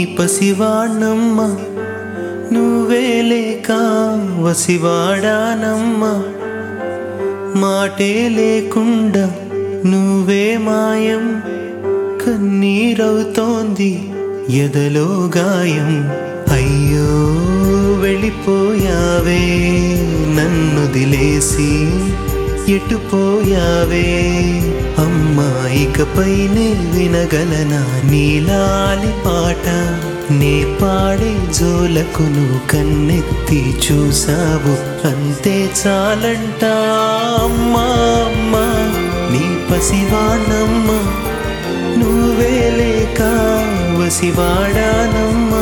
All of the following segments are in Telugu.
పసివాణ్ణమ్మ నువ్వే లేక వసివాడానమ్మ మాటే లేకుండా నువ్వే మాయం కన్నీరవుతోంది ఎదలో గాయం అయ్యో వెళ్ళిపోయావే నన్నొదిలేసి ఎటుపోయావే అమ్మా ఇకపైనే వినగలనా నీలాలి పాట నే పాడే జోలకు నువ్వు కన్నెత్తి చూసావు అంతే చాలంట అమ్మా అమ్మా నీ పసివాణమ్మ నువ్వే లేక వసివాడానమ్మా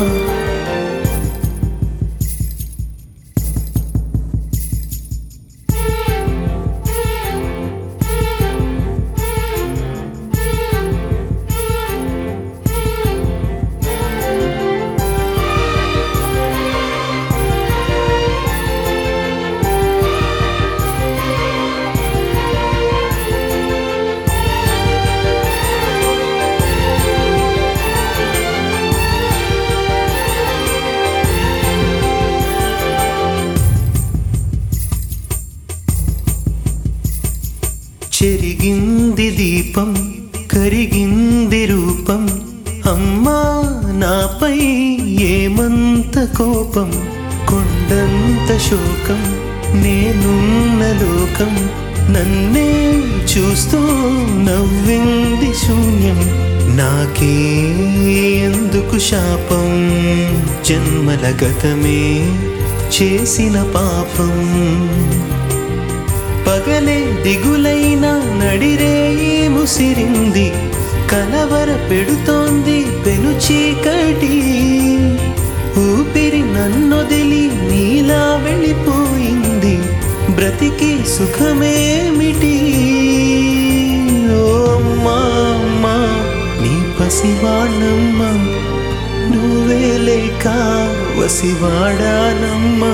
చెరిగింది దీపం కరిగింది రూపం అమ్మా నాపై ఏమంత కోపం కొండంత శోకం నేనున్న లోకం నన్నే చూస్తూ నవ్వింది శూన్యం నాకే ఎందుకు శాపం జన్మల గతమే చేసిన పాపం పగలే దిగులైన నడిరేయి ముసిరింది కలవర పెడుతోంది పెను చీకటి ఊపిరి నన్నొదిలి నీలా వెళ్ళిపోయింది బ్రతికి సుఖమేమిటి ఓ అమ్మా అమ్మా నీ పసివాణమ్మ నువ్వే లేక వసివాడానమ్మా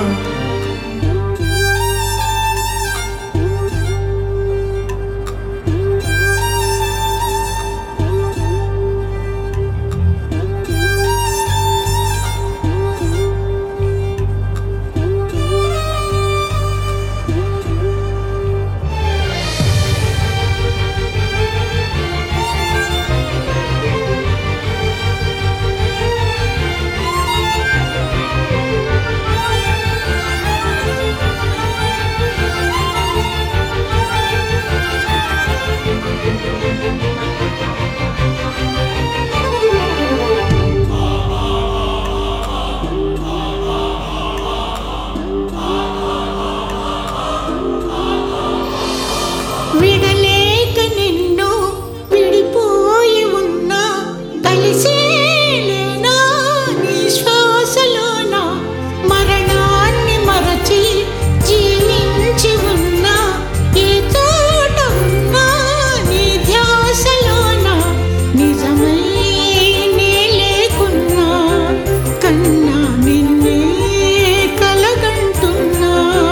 విడలేక నిన్ను విడిపోయి ఉన్నా కలిసేలేనా నీ శ్వాసలోన మరణాన్ని మరచి జీవించి ఉన్నా ఏ తోట ఉన్నా నీ ధ్యాసలోన నిజమై నే లేకున్నా కన్నా నిన్నే కలగంటున్నా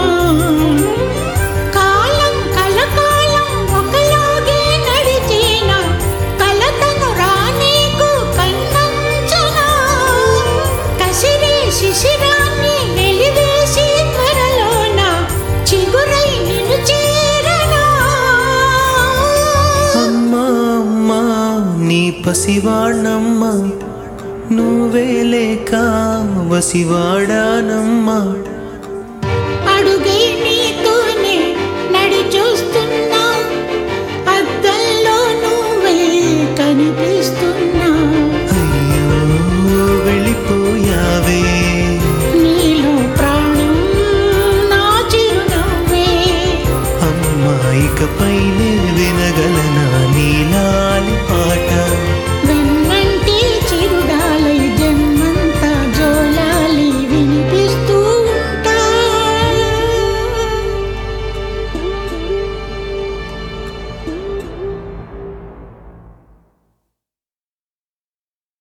శిశిరాన్ని వెలివేసి త్వరలోన చిగురై నిన్ను చేరనా అమ్మా అమ్మా నీ పసివాణమ్మ నువ్వే లేక వసివాడానమ్మా అడుగై నీతోనే నడి చూస్తున్నా అద్దంలో నువ్వే కనిపిస్తున్నా అయ్యో వెళ్ళిపోయావే నీలో ప్రాణం నా చిరునవ్వే అమ్మా ఇకపైనే వినగలనా నీలాలి పాట